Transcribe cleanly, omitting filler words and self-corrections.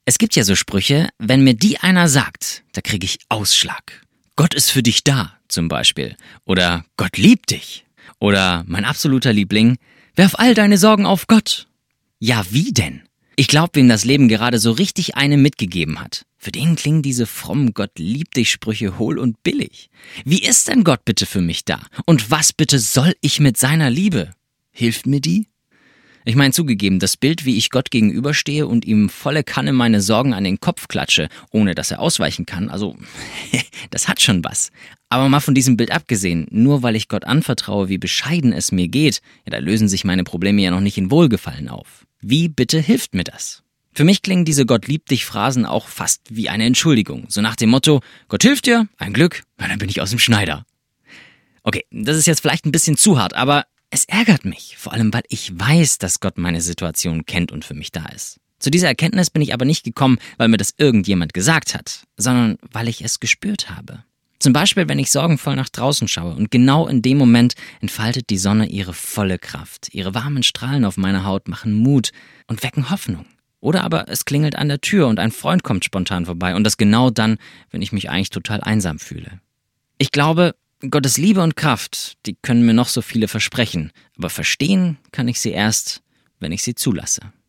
Es gibt ja so Sprüche, wenn mir die einer sagt, da kriege ich Ausschlag. Gott ist für dich da, zum Beispiel. Oder Gott liebt dich. Oder mein absoluter Liebling, werf all deine Sorgen auf Gott. Ja, wie denn? Ich glaube, wem das Leben gerade so richtig eine mitgegeben hat. Für den klingen diese frommen Gott liebt dich Sprüche hohl und billig. Wie ist denn Gott bitte für mich da? Und was bitte soll ich mit seiner Liebe? Hilft mir die? Ich meine, zugegeben, das Bild, wie ich Gott gegenüberstehe und ihm volle Kanne meine Sorgen an den Kopf klatsche, ohne dass er ausweichen kann, also, das hat schon was. Aber mal von diesem Bild abgesehen, nur weil ich Gott anvertraue, wie bescheiden es mir geht, ja, da lösen sich meine Probleme ja noch nicht in Wohlgefallen auf. Wie bitte hilft mir das? Für mich klingen diese Gott liebt dich Phrasen auch fast wie eine Entschuldigung. So nach dem Motto, Gott hilft dir, ein Glück, na, dann bin ich aus dem Schneider. Okay, das ist jetzt vielleicht ein bisschen zu hart, aber es ärgert mich, vor allem weil ich weiß, dass Gott meine Situation kennt und für mich da ist. Zu dieser Erkenntnis bin ich aber nicht gekommen, weil mir das irgendjemand gesagt hat, sondern weil ich es gespürt habe. Zum Beispiel, wenn ich sorgenvoll nach draußen schaue und genau in dem Moment entfaltet die Sonne ihre volle Kraft. Ihre warmen Strahlen auf meiner Haut machen Mut und wecken Hoffnung. Oder aber es klingelt an der Tür und ein Freund kommt spontan vorbei und das genau dann, wenn ich mich eigentlich total einsam fühle. Ich glaube, Gottes Liebe und Kraft, die können mir noch so viele versprechen, aber verstehen kann ich sie erst, wenn ich sie zulasse.